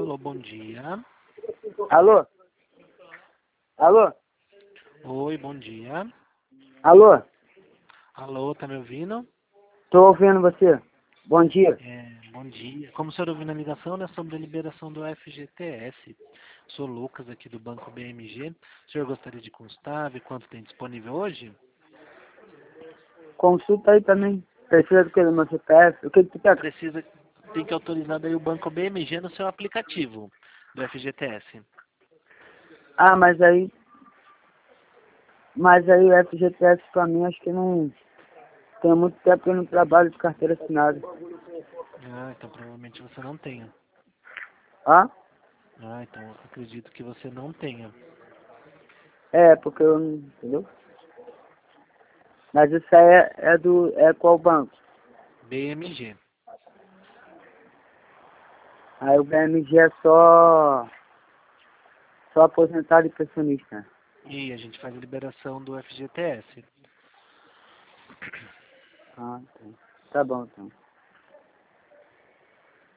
Alô, bom dia. Alô? Alô? Oi, bom dia. Alô? Alô, tá me ouvindo? Tô ouvindo você. Bom dia. Bom dia. Como o senhor ouviu na ligação, né, sobre a liberação do FGTS. Sou Lucas, aqui do Banco BMG. O senhor gostaria de constar, ver quanto tem disponível hoje? Consulta aí também. Precisa do que? Do meu CPF? O que tu quer? Tem que autorizar daí o Banco BMG no seu aplicativo do FGTS. Ah, mas aí o FGTS pra mim acho que não... Tem muito tempo que eu não trabalho de carteira assinada. Ah, então provavelmente você não tenha. Ah? Ah, então eu acredito que você não tenha. É, porque eu não... Entendeu? Mas isso aí é qual banco? BMG. Aí o BMG é só aposentado e pensionista. E a gente faz a liberação do FGTS. Ah, tá bom então.